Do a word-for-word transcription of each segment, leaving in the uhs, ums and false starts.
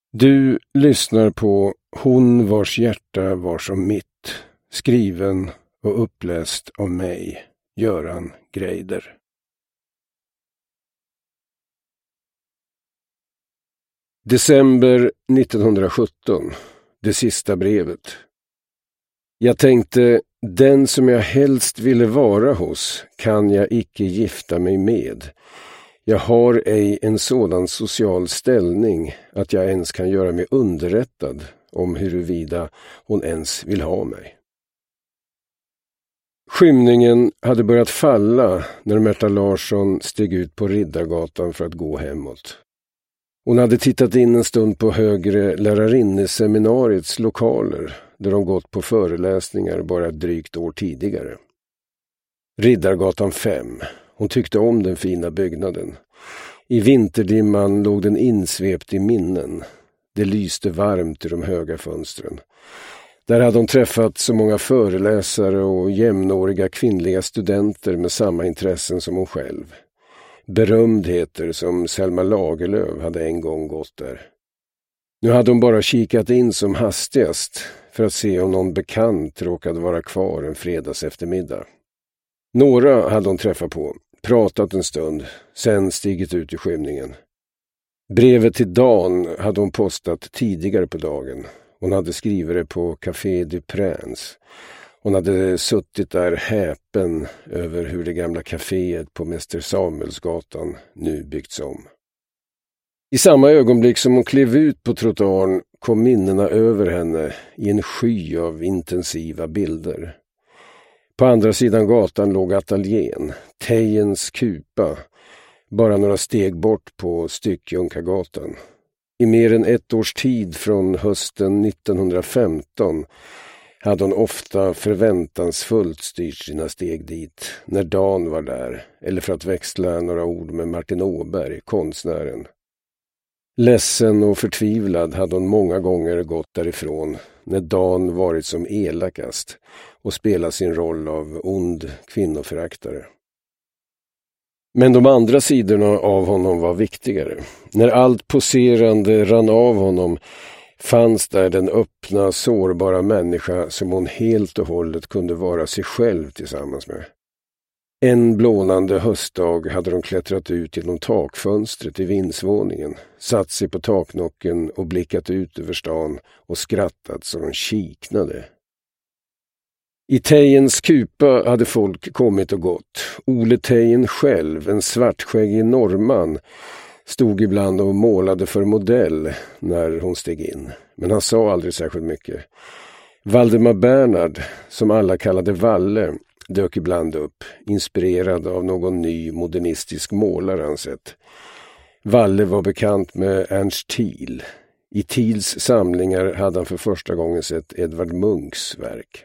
Du lyssnar på Hon vars hjärta var som mitt, skriven och uppläst av mig, Göran Greider. December nittonhundrasjutton, det sista brevet. Jag tänkte, den som jag helst ville vara hos kan jag icke gifta mig med. Jag har ej en sådan social ställning att jag ens kan göra mig underrättad om huruvida hon ens vill ha mig. Skymningen hade börjat falla när Märta Larsson steg ut på Riddargatan för att gå hemåt. Hon hade tittat in en stund på högre lärarinneseminariets lokaler där de gått på föreläsningar bara ett drygt år tidigare. Riddargatan fem. Hon tyckte om den fina byggnaden. I vinterdimman låg den insvept i minnen. Det lyste varmt i de höga fönstren. Där hade hon träffat så många föreläsare och jämnåriga kvinnliga studenter med samma intressen som hon själv. Berömdheter som Selma Lagerlöf hade en gång gått där. Nu hade hon bara kikat in som hastigast för att se om någon bekant råkade vara kvar en fredags eftermiddag. Några hade hon träffat på, pratat en stund, sen stigit ut i skymningen. Brevet till Dan hade hon postat tidigare på dagen. Hon hade skrivit det på Café du Prince. Hon hade suttit där häpen över hur det gamla kaféet på Mäster Samuelsgatan nu byggts om. I samma ögonblick som hon klev ut på trottoaren kom minnena över henne i en sky av intensiva bilder. På andra sidan gatan låg ateljén, Tejens kupa, bara några steg bort på Styckjunkagatan. I mer än ett års tid från hösten nittonhundrafemton hade hon ofta förväntansfullt styrt sina steg dit när Dan var där, eller för att växla några ord med Martin Åberg, konstnären. Ledsen och förtvivlad hade hon många gånger gått därifrån när Dan varit som elakast och spelat sin roll av ond kvinnoföraktare. Men de andra sidorna av honom var viktigare. När allt poserande rann av honom fanns där den öppna, sårbara människa som hon helt och hållet kunde vara sig själv tillsammans med. En blånande höstdag hade de klättrat ut genom takfönstret i vindsvåningen, satt sig på taknocken och blickat ut över stan och skrattat så de kiknade. I Tejens kupa hade folk kommit och gått. Ole Tejen själv, en svartskäggig norrman, stod ibland och målade för modell när hon steg in. Men han sa aldrig särskilt mycket. Valdemar Bernhard, som alla kallade Valle, dök ibland upp, inspirerad av någon ny modernistisk målare han sett. Valle var bekant med Ernst Thiel. I Thiels samlingar hade han för första gången sett Edvard Munchs verk.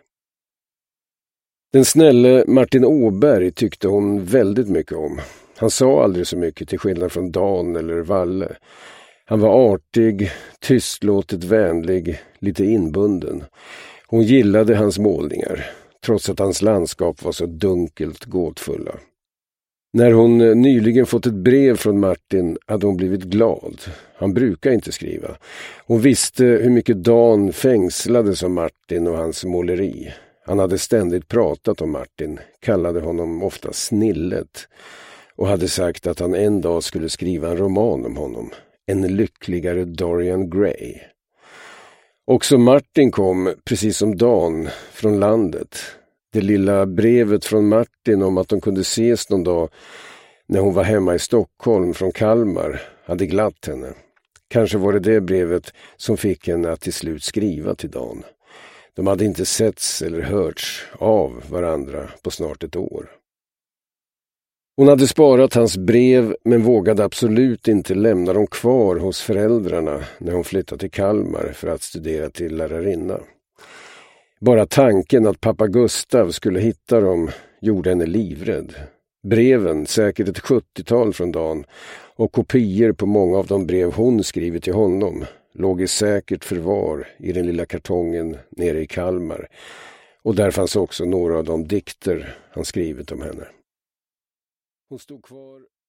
Den snälle Martin Åberg tyckte hon väldigt mycket om. Han sa aldrig så mycket till skillnad från Dan eller Valle. Han var artig, tystlåtet vänlig, lite inbunden. Hon gillade hans målningar, trots att hans landskap var så dunkelt gåtfulla. När hon nyligen fått ett brev från Martin hade hon blivit glad. Han brukar inte skriva. Hon visste hur mycket Dan fängslade som Martin och hans måleri. Han hade ständigt pratat om Martin, kallade honom ofta Snillet och hade sagt att han en dag skulle skriva en roman om honom, en lyckligare Dorian Gray. Också Martin kom, precis som Dan, från landet. Det lilla brevet från Martin om att de kunde ses någon dag när hon var hemma i Stockholm från Kalmar hade glatt henne. Kanske var det det brevet som fick henne att till slut skriva till Dan. De hade inte setts eller hörts av varandra på snart ett år. Hon hade sparat hans brev men vågade absolut inte lämna dem kvar hos föräldrarna när hon flyttade till Kalmar för att studera till lärarinna. Bara tanken att pappa Gustav skulle hitta dem gjorde henne livrädd. Breven, säkert ett sjuttiotal från Dan, och kopior på många av de brev hon skrivit till honom låg i säkert förvar i den lilla kartongen nere i Kalmar, och där fanns också några av de dikter han skrivit om henne. Hon stod kvar